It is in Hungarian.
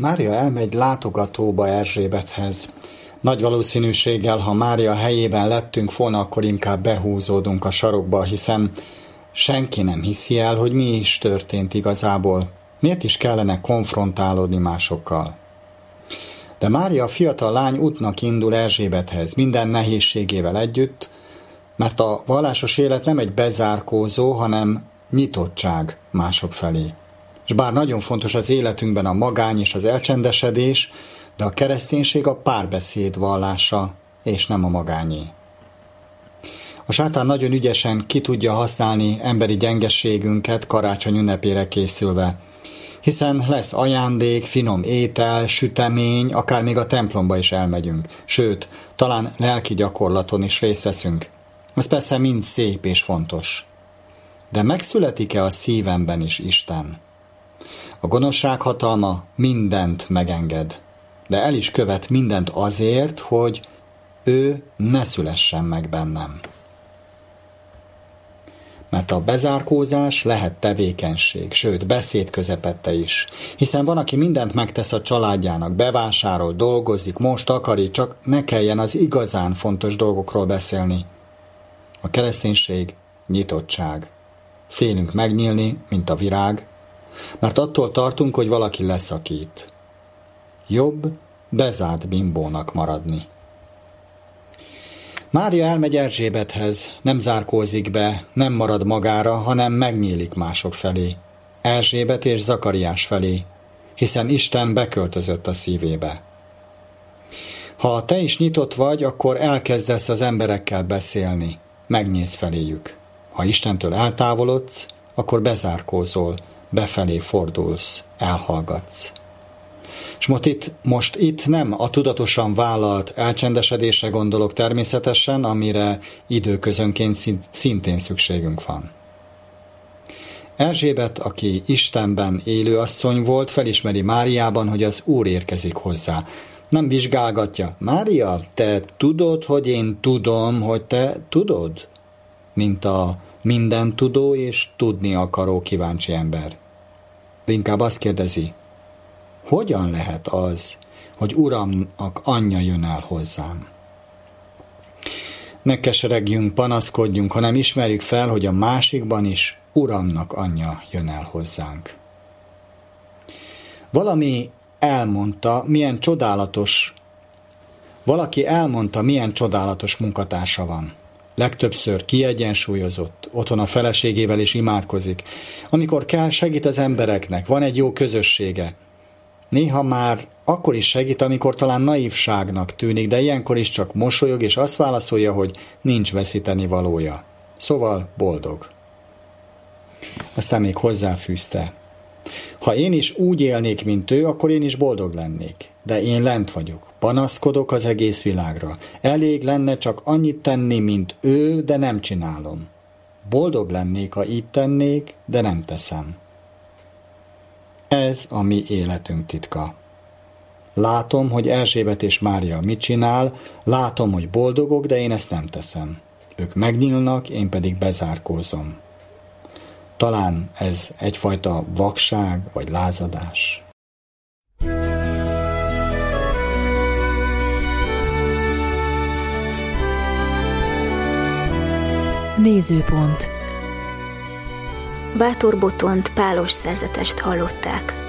Mária elmegy látogatóba Erzsébethez. Nagy valószínűséggel, ha Mária helyében lettünk volna, akkor inkább behúzódunk a sarokba, hiszen senki nem hiszi el, hogy mi is történt igazából. Miért is kellene konfrontálódni másokkal? De Mária fiatal lány útnak indul Erzsébethez, minden nehézségével együtt, mert a vallásos élet nem egy bezárkózó, hanem nyitottság mások felé. És bár nagyon fontos az életünkben a magány és az elcsendesedés, de a kereszténység a párbeszéd vallása, és nem a magányé. A sátán nagyon ügyesen ki tudja használni emberi gyengességünket karácsony ünnepére készülve, hiszen lesz ajándék, finom étel, sütemény, akár még a templomba is elmegyünk, sőt, talán lelki gyakorlaton is részt veszünk. Ez persze mind szép és fontos. De megszületik-e a szívemben is Isten? A gonoszság hatalma mindent megenged, de el is követ mindent azért, hogy ő ne szülessen meg bennem. Mert a bezárkózás lehet tevékenység, sőt beszéd közepette is. Hiszen van, aki mindent megtesz a családjának, bevásárol, dolgozik, most takarít, csak ne kelljen az igazán fontos dolgokról beszélni. A kereszténység nyitottság. Félünk megnyílni, mint a virág, mert attól tartunk, hogy valaki leszakít. Jobb bezárt bimbónak maradni. Mária elmegy Erzsébethez, nem zárkózik be, nem marad magára, hanem megnyílik mások felé. Erzsébet és Zakariás felé, hiszen Isten beköltözött a szívébe. Ha te is nyitott vagy, akkor elkezdesz az emberekkel beszélni, megnyílsz feléjük. Ha Istentől eltávolodsz, akkor bezárkózol, befelé fordulsz, elhallgatsz. És most itt nem a tudatosan vállalt elcsendesedésre gondolok természetesen, amire időközönként szintén szükségünk van. Erzsébet, aki Istenben élő asszony volt, felismeri Máriában, hogy az Úr érkezik hozzá. Nem vizsgálgatja. Mária, te tudod, hogy én tudom, hogy te tudod? Mint a minden tudó és tudni akaró kíváncsi ember. Ő inkább azt kérdezi, hogyan lehet az, hogy Uramnak anyja jön el hozzám? Ne keseregjünk, panaszkodjunk, hanem ismerjük fel, hogy a másikban is Uramnak anyja jön el hozzánk. Valaki elmondta, milyen csodálatos munkatársa van. Legtöbbször kiegyensúlyozott, otthon a feleségével is imádkozik. Amikor kell, segít az embereknek, van egy jó közössége. Néha már akkor is segít, amikor talán naívságnak tűnik, de ilyenkor is csak mosolyog, és azt válaszolja, hogy nincs veszíteni valója. Szóval boldog. Aztán még hozzáfűzte. Ha én is úgy élnék, mint ő, akkor én is boldog lennék. De én lent vagyok, panaszkodok az egész világra. Elég lenne csak annyit tenni, mint ő, de nem csinálom. Boldog lennék, ha így tennék, de nem teszem. Ez a mi életünk titka. Látom, hogy Erzsébet és Mária mit csinál, látom, hogy boldogok, de én ezt nem teszem. Ők megnyílnak, én pedig bezárkózom. Talán ez egyfajta vakság vagy lázadás. Nézőpont. Bátor Botont pálos szerzetest hallották.